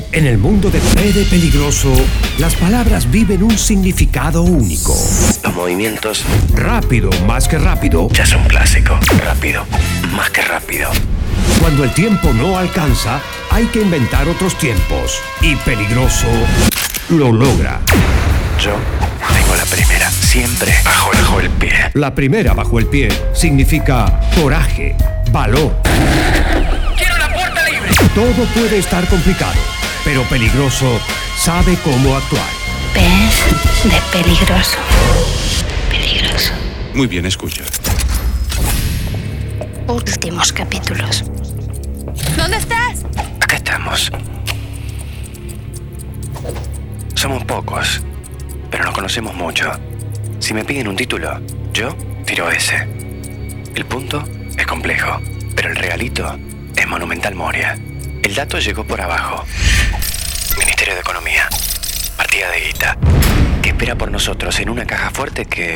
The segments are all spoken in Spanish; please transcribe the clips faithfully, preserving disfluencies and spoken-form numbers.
En el mundo de P de Peligroso, las palabras viven un significado único. Los movimientos... Rápido, más que rápido. Ya son clásicos. Rápido, más que rápido. Cuando el tiempo no alcanza, hay que inventar otros tiempos. Y Peligroso lo logra. Yo tengo la primera, siempre bajo, bajo el pie. La primera bajo el pie significa coraje, valor. ¡Quiero la puerta libre! Todo puede estar complicado, pero Peligroso sabe cómo actuar. P de Peligroso. Peligroso. Muy bien, escucha. Últimos capítulos. ¿Dónde estás? Acá estamos. Somos pocos, pero nos conocemos mucho. Si me piden un título, yo tiro ese. El punto es complejo, pero el regalito es Monumental Moria. El dato llegó por abajo. Ministerio de Economía. Partida de guita. Que espera por nosotros en una caja fuerte que...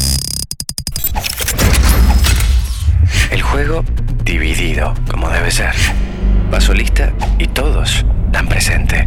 El juego dividido, como debe ser. Paso lista y todos dan presente.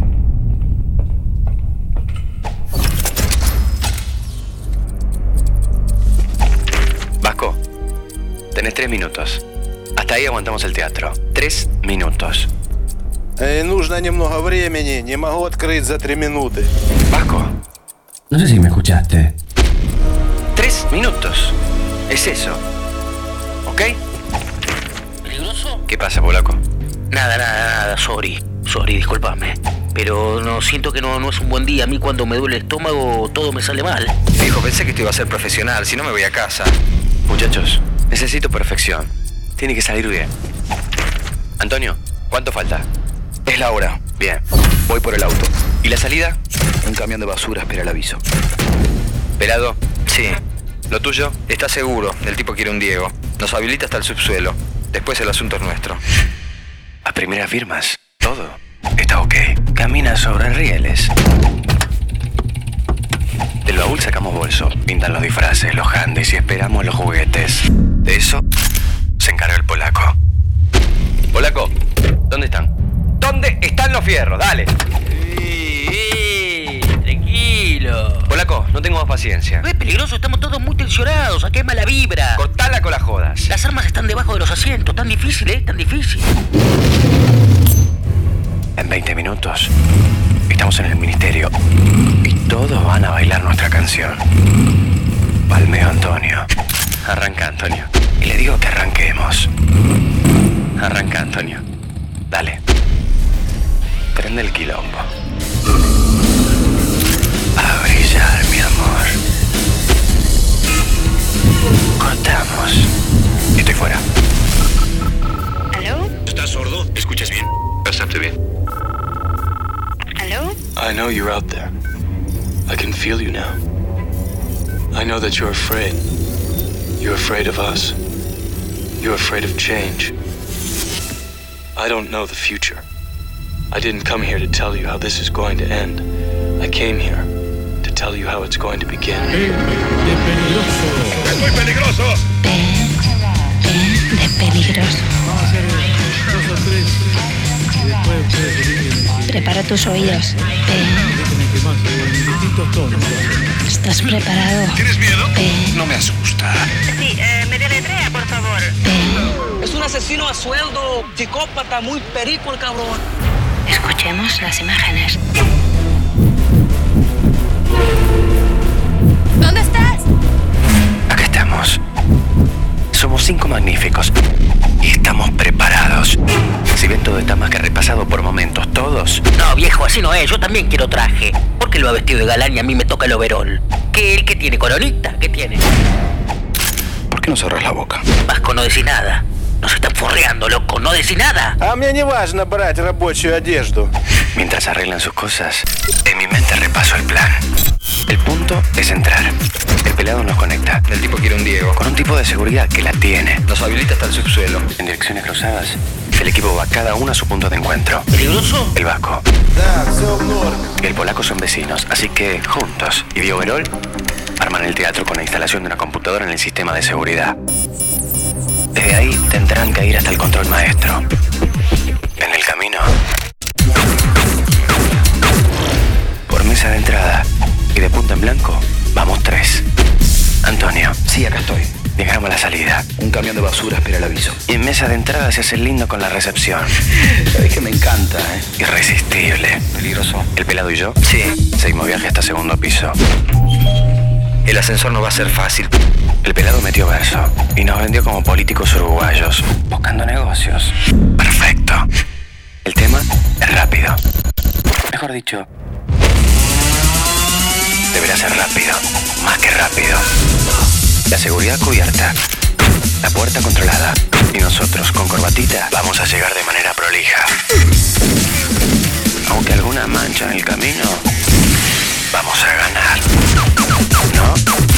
Vasco, tenés tres minutos. Hasta ahí aguantamos el teatro. Tres minutos. Eh, нужно немного времени. Не могу открыть за три минуты. Vasco. No sé si me escuchaste. Tres minutos. Es eso. ¿Ok? ¿Peligroso? ¿Qué pasa, polaco? Nada, nada, nada, sorry. Sorry, discúlpame. Pero no siento que no, no es un buen día. A mí cuando me duele el estómago todo me sale mal. Viejo, pensé que esto iba a ser profesional. Si no, me voy a casa. Muchachos, necesito perfección. Tiene que salir bien. Antonio, ¿cuánto falta? Es la hora. Bien, voy por el auto. ¿Y la salida? Un camión de basura espera el aviso. ¿Pelado? Sí. ¿Lo tuyo? Está seguro. El tipo quiere un Diego. Nos habilita hasta el subsuelo. Después el asunto es nuestro. A primeras firmas, todo está ok. Camina sobre rieles. Del baúl sacamos bolso, pintan los disfraces, los handys y esperamos los juguetes. De eso se encarga el polaco. Polaco, ¿dónde están? ¿Dónde están los fierros? Dale. ¡Eh, eh! Tranquilo. Polaco, no tengo más paciencia. No es peligroso, estamos todos muy tensionados. Acá hay mala vibra. Cortala con las jodas. Las armas están debajo de los asientos. Tan difícil, ¿eh? Tan difícil. En veinte minutos estamos en el ministerio y todos van a bailar nuestra canción. Palmeo Antonio. Arranca, Antonio. Y le digo que arranquemos. Arranca, Antonio. Dale. Prende el quilombo. A brillar, mi amor. Cortamos. Estoy fuera. ¿Aló? ¿Estás sordo? ¿Escuchas bien? Bastante bien. ¿Aló? I know you're out there. I can feel you now. I know that you're afraid. You're afraid of us. You're afraid of change. I don't know the future. I didn't come here to tell you how this is going to end. I came here to tell you how it's going to begin. ¡Es muy peligroso! P, P de Peligroso. Vamos a hacer dos o tres y después ustedes eligen. Prepara tus oídos. P. Déjenme que más en distintos tonos. ¿Estás preparado? ¿Tienes miedo? P. No me asusta. Sí, eh, me deletrea, por favor. P. Es un asesino a sueldo, psicópata, muy perico el cabrón. Escuchemos las imágenes. ¿Dónde estás? Acá estamos. Somos cinco magníficos y estamos preparados. Si bien todo está más que repasado por momentos, todos... No, viejo, así no es. Yo también quiero traje. ¿Por qué lo ha vestido de galán y a mí me toca el overol? ¿Qué, él qué tiene? ¿Coronita? ¿Qué tiene? ¿Por qué no cerrás la boca? Vasco, no decís nada. Nos están forreando, loco. No decís nada. А мне не важно брать рабочую одежду. Mientras arreglan sus cosas, en mi mente repaso el plan. El punto es entrar. El pelado nos conecta. El tipo quiere un Diego. Con un tipo de seguridad que la tiene. Nos habilita hasta el subsuelo. En direcciones cruzadas, el equipo va cada uno a su punto de encuentro. ¿Peligroso? El Vasco Да, все в норме. y el polaco son vecinos, así que juntos y de overol arman el teatro con la instalación de una computadora en el sistema de seguridad. Desde ahí tendrán que ir hasta el control maestro. En el camino Antonio. Sí, acá estoy. Llegamos a la salida. Un camión de basura espera el aviso. Y en mesa de entrada se hace lindo con la recepción. Sabés que me encanta, ¿eh? Irresistible. Peligroso. ¿El pelado y yo? Sí. Seguimos viaje hasta segundo piso. El ascensor no va a ser fácil. El pelado metió verso y nos vendió como políticos uruguayos, buscando negocios. Perfecto. El tema es rápido. Mejor dicho, deberá ser rápido. Más que rápido. La seguridad cubierta. La puerta controlada. Y nosotros, con corbatita, vamos a llegar de manera prolija. Aunque alguna mancha en el camino, vamos a ganar. ¿No?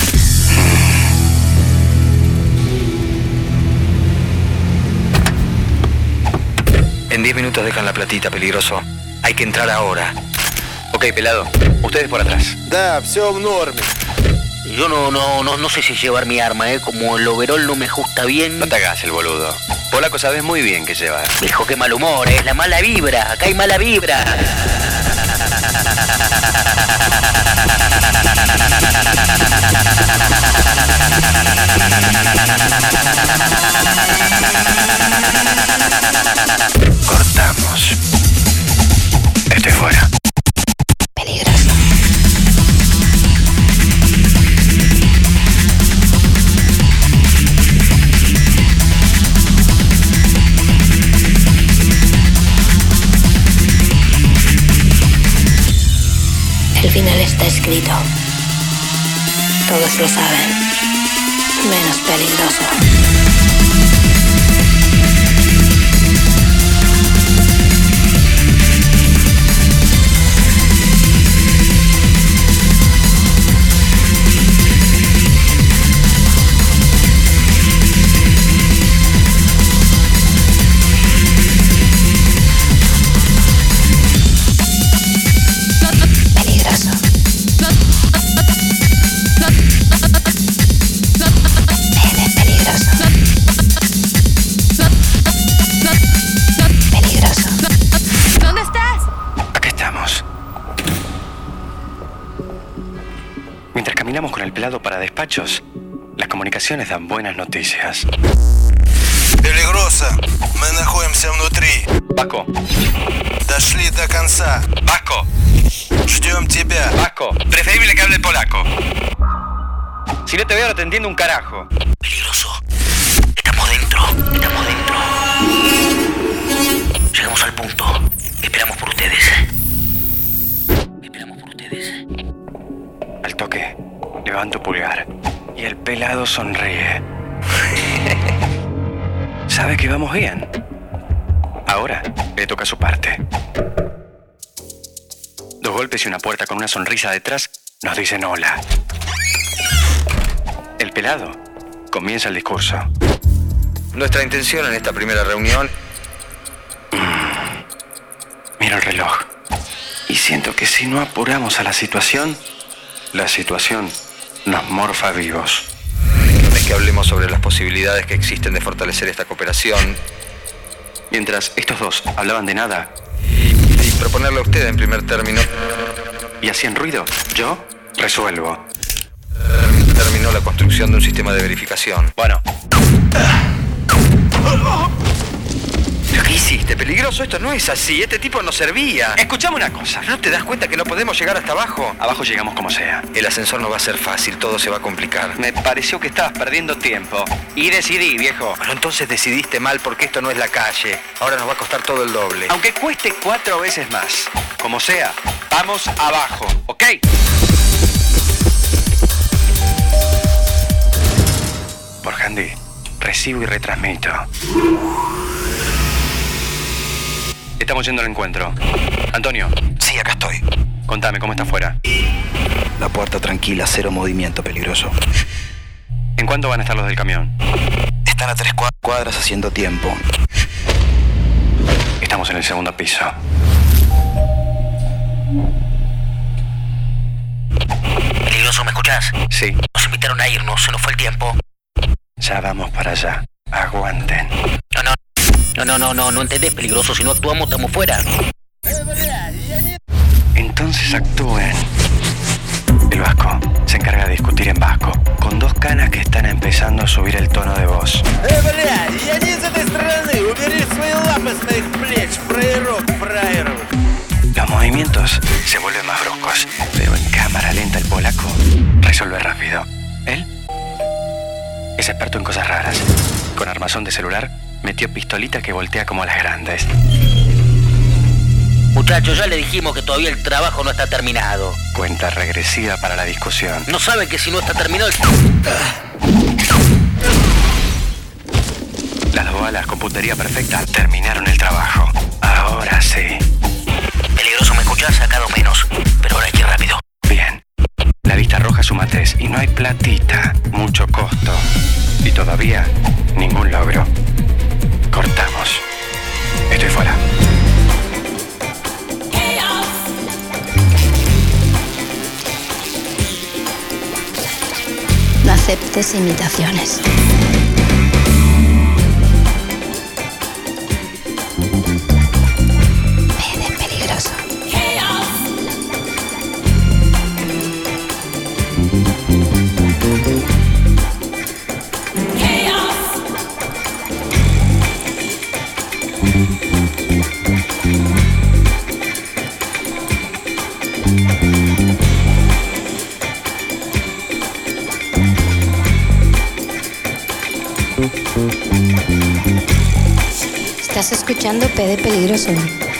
En diez minutos dejan la platita, peligroso. Hay que entrar ahora. Ok, pelado. Ustedes por atrás. Да, все в норме. Yo no, no, no, no sé si llevar mi arma, ¿eh? Como el overol no me ajusta bien. No te hagas el boludo. Polaco sabes muy bien qué llevar. Viejo, qué mal humor, es la mala vibra. Acá hay mala vibra. Cortamos. Estoy fuera. Peligroso. El final está escrito. Todos lo saben. Menos Peligroso. Caminamos con el pelado para despachos. Las comunicaciones dan buenas noticias. Peligroso. Мы находимся внутри. Vasco. Дошли до конца. Vasco. Ждем тебя. Vasco. Preferible que hable polaco. Si no te veo, no te entiendo un carajo. Peligroso. Estamos dentro. Estamos dentro. Llegamos al punto. Esperamos por ustedes. Esperamos por ustedes. Al toque, levanto pulgar y el pelado sonríe. Sabe que vamos bien. Ahora le toca su parte. Dos golpes y una puerta con una sonrisa detrás nos dicen hola. El pelado comienza el discurso. Nuestra intención en esta primera reunión... Mm. Miro el reloj y siento que si no apuramos a la situación, la situación nos morfa vivos. No es que hablemos sobre las posibilidades que existen de fortalecer esta cooperación. Mientras estos dos hablaban de nada y proponerle a usted en primer término y hacían ruido, yo resuelvo. Terminó la construcción de un sistema de verificación. Bueno. ¿Pero qué hiciste? Peligroso, esto no es así. Este tipo no servía. Escuchame una cosa. ¿No te das cuenta que no podemos llegar hasta abajo? Abajo llegamos como sea. El ascensor no va a ser fácil, todo se va a complicar. Me pareció que estabas perdiendo tiempo. Y decidí, viejo. Bueno, entonces decidiste mal porque esto no es la calle. Ahora nos va a costar todo el doble. Aunque cueste cuatro veces más. Como sea, vamos abajo, ¿ok? Por Handy, recibo y retransmito. Estamos yendo al encuentro. Antonio. Sí, acá estoy. Contame, ¿cómo está afuera? La puerta tranquila, cero movimiento, peligroso. ¿En cuánto van a estar los del camión? Están a tres cuadras haciendo tiempo. Estamos en el segundo piso. Peligroso, ¿me escuchás? Sí. Nos invitaron a irnos, se nos fue el tiempo. Ya vamos para allá. Aguanten. No, no. No, no, no, no, no entendés, Peligroso. Si no actuamos, estamos fuera. Entonces actúen. El vasco se encarga de discutir en vasco, con dos canas que están empezando a subir el tono de voz. Э, бля, я не из этой страны. Убери свои лапы с моих плеч, фраерок, фраер. Los movimientos se vuelven más bruscos, pero en cámara lenta el polaco resuelve rápido. Él es experto en cosas raras. Con armazón de celular, metió pistolita que voltea como las grandes. Muchachos, ya le dijimos que todavía el trabajo no está terminado. Cuenta regresiva para la discusión. ¿No saben que si no está terminado... Las dos balas con puntería perfecta terminaron el trabajo. Ahora sí. Peligroso, ¿me escuchás? Sacado menos. Pero ahora hay que ir rápido. Bien. La lista roja suma tres y no hay platita. Mucho costo. Y todavía ningún logro. Cortamos. Estoy fuera. No aceptes imitaciones. Pede peligroso. Estás escuchando P de Peligroso.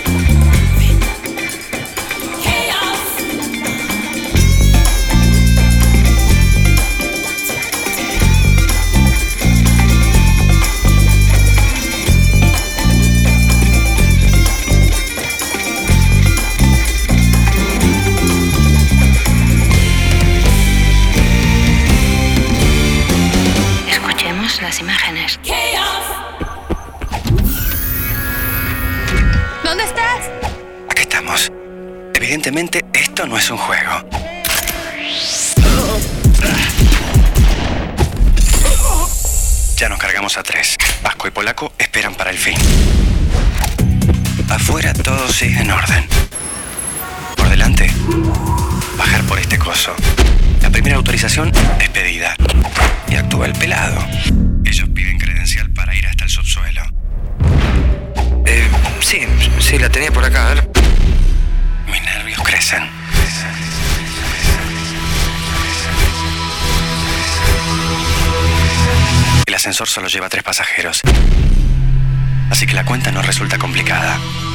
Escuchemos las imágenes. ¿Dónde estás? Aquí estamos. Evidentemente, esto no es un juego. Ya nos cargamos a tres. Vasco y Polaco esperan para el fin. Afuera todo sigue en orden. Por delante, bajar por este coso. La primera autorización es pedida. Y actúa el pelado. Ellos piden credencial para ir hasta el subsuelo. Eh, sí, sí, la tenía por acá, a ver. Mis nervios crecen. El ascensor solo lleva tres pasajeros. Así que la cuenta no resulta complicada.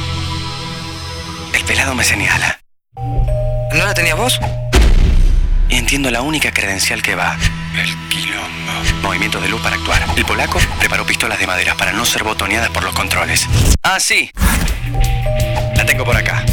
El pelado me señala. ¿No la tenías vos? Y entiendo la única credencial que va. El quilombo. Movimientos de luz para actuar. El polaco preparó pistolas de madera para no ser botoneadas por los controles. Ah, sí. La tengo por acá.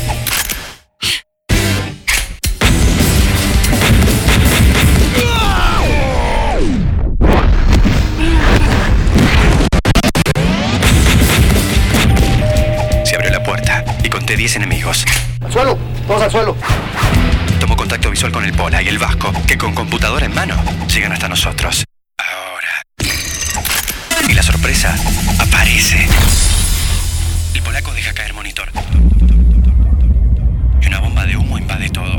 Se abrió la puerta y conté diez enemigos. ¡Al suelo! ¡Todos al suelo! Tomo contacto visual con el Pola y el Vasco, que con computadora en mano llegan hasta nosotros. Ahora. Y la sorpresa aparece. El polaco deja caer monitor. Y una bomba de humo invade todo.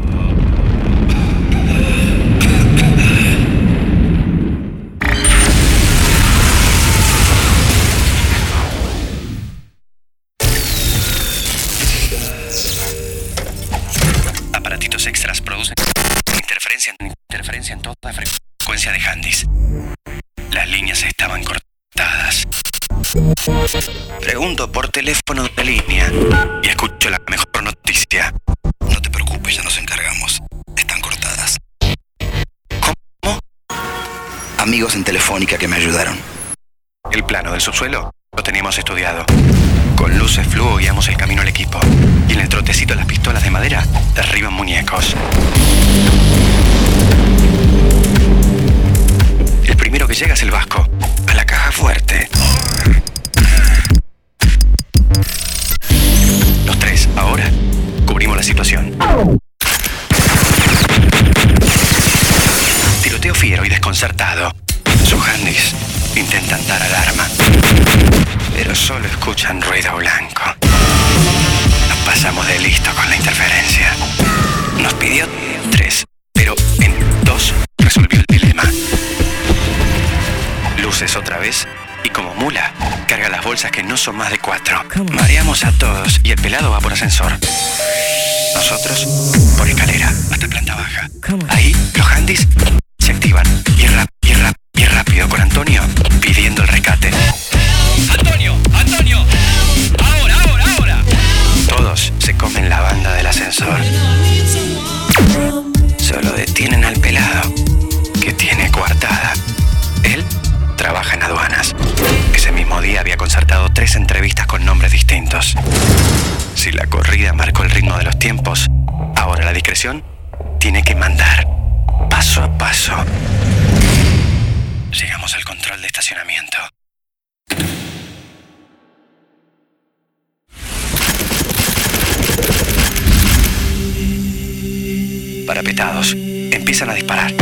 Aparatitos extras producen interferencia, interferencia en toda frecuencia de handys. Las líneas estaban cortadas. Pregunto por teléfono de la línea y escucho la mejor noticia. No te preocupes, ya nos encargamos. Están cortadas. ¿Cómo? Amigos en Telefónica que me ayudaron. El plano del subsuelo lo teníamos estudiado. Con luces fluo guiamos el camino al equipo. Y en el trotecito las pistolas de madera derriban muñecos. El primero que llega es el Vasco. A la caja fuerte. Los tres, ahora, cubrimos la situación. Tiroteo fiero y desconcertado. Sus handys intentan dar alarma, pero solo escuchan ruido blanco. Nos pasamos de listo con la interferencia. Nos pidió tres, pero en dos resolvió el dilema. mula carga las bolsas que no son más de cuatro. Mareamos a todos y el pelado va por ascensor. Nosotros por escalera hasta planta baja. Ahí los handys se activan y rap, y rap, y rápido con Antonio pidiendo el rescate. ¡Antonio! ¡Antonio! ¡Ahora, ahora, ahora! Todos se comen la banda del ascensor. Solo detienen al pelado, que tiene coartada. Él trabaja en aduanas. Ese mismo día había concertado tres entrevistas con nombres distintos. Si la corrida marcó el ritmo de los tiempos, ahora la discreción tiene que mandar paso a paso. Llegamos al control de estacionamiento. Parapetados, empiezan a disparar.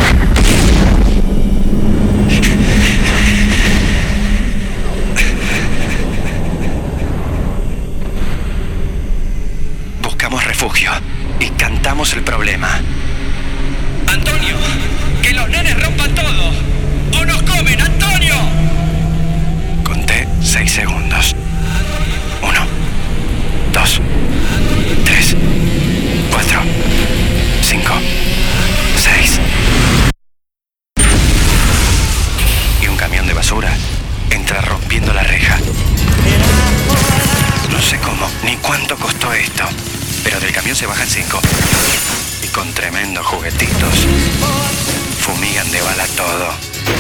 Buscamos refugio y cantamos el problema. ¡Antonio! ¡Que los nenes rompan todo! ¡O nos comen, Antonio! Conté seis segundos. Uno, dos, tres, cuatro, cinco, seis. Y un camión de basura entra rompiendo la reja. No sé cómo ni cuánto costó esto, pero del camión se bajan cinco. Y con tremendos juguetitos fumigan de bala todo.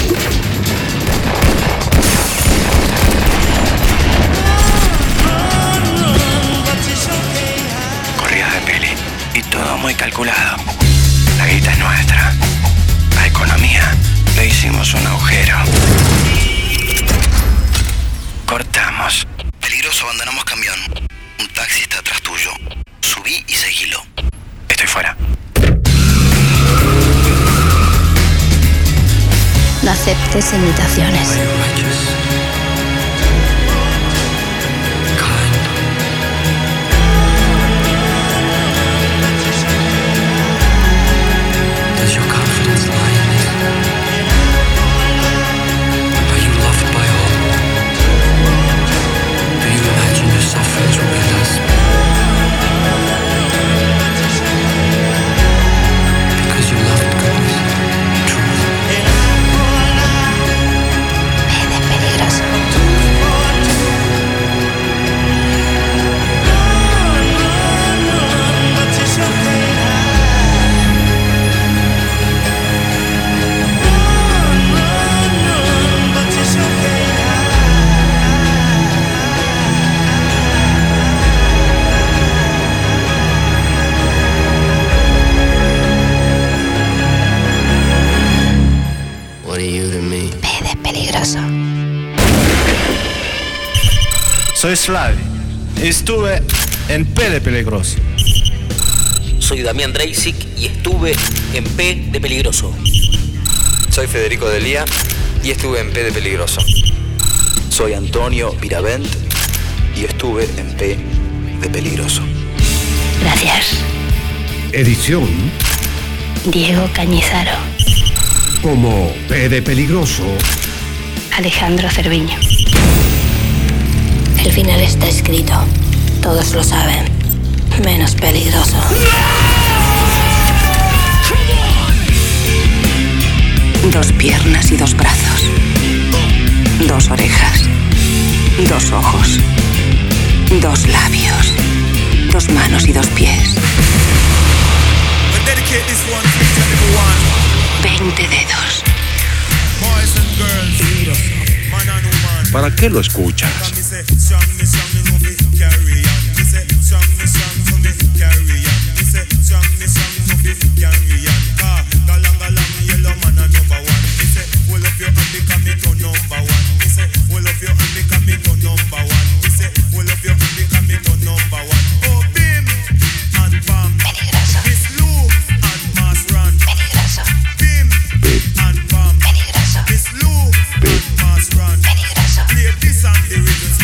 Corridas de peli y todo muy calculado. La guita es nuestra. La economía le hicimos un agujero. Cortamos. Peligroso, abandonamos camión. Un taxi está atrás tuyo. Subí y seguilo. Estoy fuera. No aceptes imitaciones. Does your confidence lie in it? Are you loved by all? Do you imagine your sufferings will be less? Because you loved goodness, truth. Pede peligroso. What are you to me? Pede peligroso. Soy Slavi. Estuve en P de Peligroso. Soy Damián Dreisic y estuve en P de Peligroso. Soy Federico Delía y estuve en P de Peligroso. Soy Antonio Viravent y estuve en P de Peligroso. Gracias. Edición Diego Cañizaro. como P de Peligroso. Alejandro Cerviño. El final está escrito. Todos lo saben. Menos Peligroso. Dos piernas y dos brazos. Dos orejas. Dos ojos. Dos labios. Dos manos y dos pies. Veinte dedos. ¿Para qué lo escuchas? Peligroso. Peligroso. Peligroso.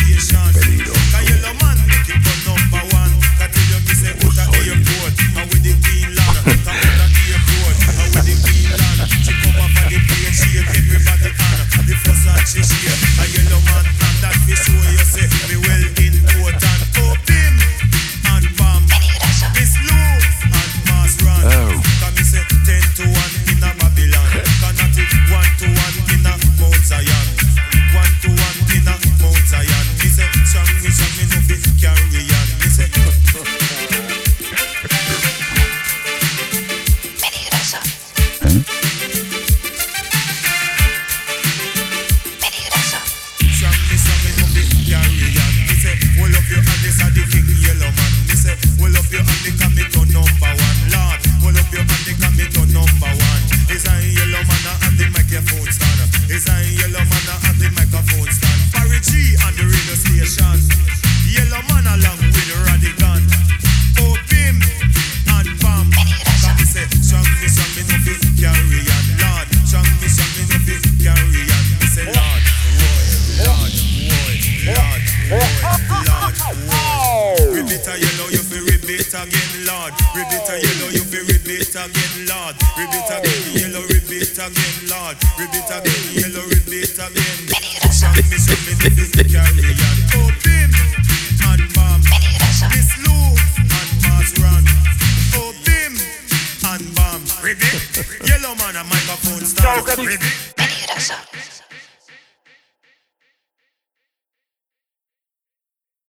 Yellow man a microphone star.